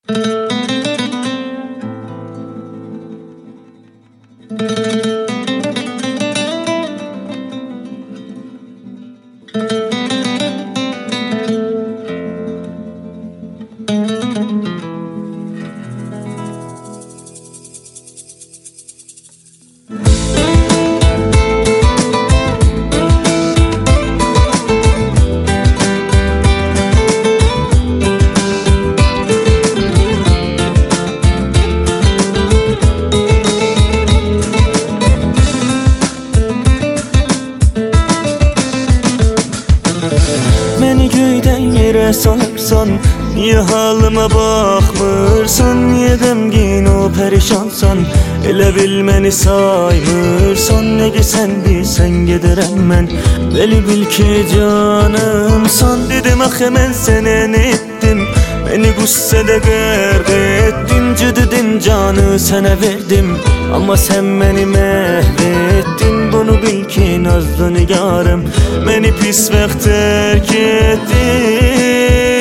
Məni göydən yerə salıbsan, niyə halıma baxmırsan? Niyə qəmgin o pərişansan, elə bil məni saymırsan? Nə sən bilsən gedərəm mən, bəli bil ki canımsan. Dedim axı mən sənə nə etdim, beni qüssədə qərq etdin. Cüdüdün canı sənə verdim, amma sən məni məhv etdin. Bunu bil ki nazlı nigarım, məni pis vaxt tərk etdin.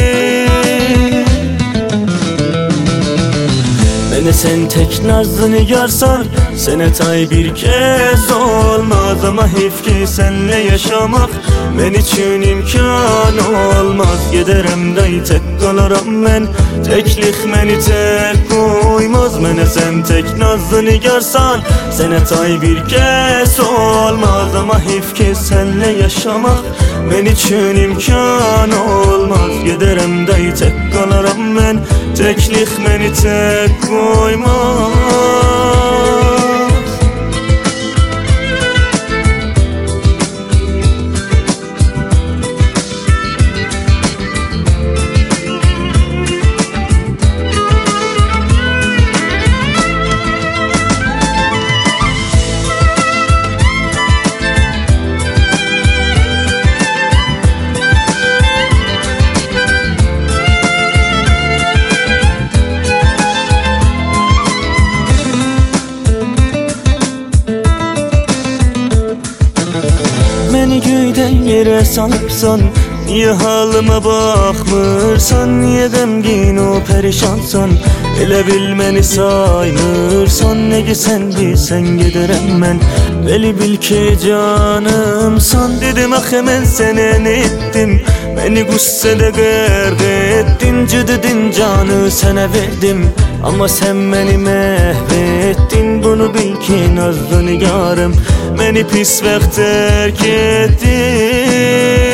Beni sen tek nazlı nigarsan, sənə tay bir kez olmaz. Ama heyf ki senle yaşamak men için imkan olmaz. Gedərəm day tek qalaram mən, teklik məni tek qoymaz. Mənə sen tek nazlı nigarsan, sənə tay bir kez olmaz. Ama heyf ki senle yaşamak men için imkan olmaz. Gedərəm day tek qalaram mən, teklik məni tek qoymaz. Məni göydən yerə salıbsan, niyə halıma baxmırsan? Niyə qəmgin o pərişansan, elə bil məni saymırsan? Nə sən bilsən gedərəm mən, bəli bil ki canımsan. Dedim axı mən sənə nə etdim, beni qüssədə qərq etdin. Cüdüdün canı sənə verdim, amma sən məni məhv etdin. Bunu bil ki nazlı nigarım, məni pis vaxt tərk etdin.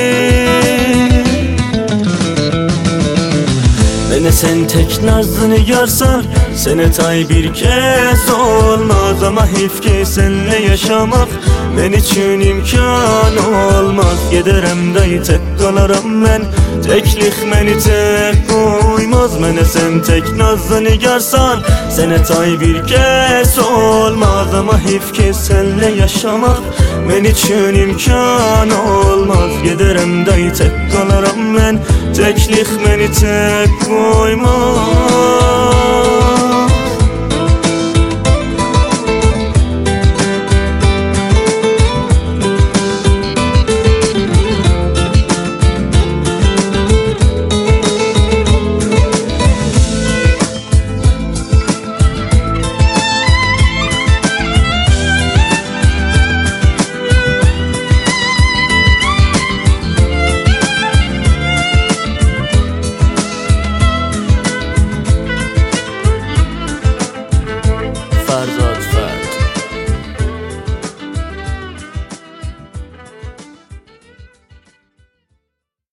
Mənə sen tek nazlı nigarsan, sənə tay bir kez olmaz. Ama heyf ki senle yaşamak men için imkan olmaz. Gedərəm day tek qalaram mən, teklik məni tek qoymaz. Mənə sen tek nazlı nigarsan, sənə tay bir kez olmaz. Ama heyf ki senle yaşamak men için imkan olmaz. Gedərəm day tek qalaram mən, teklik məni tek qoymaz.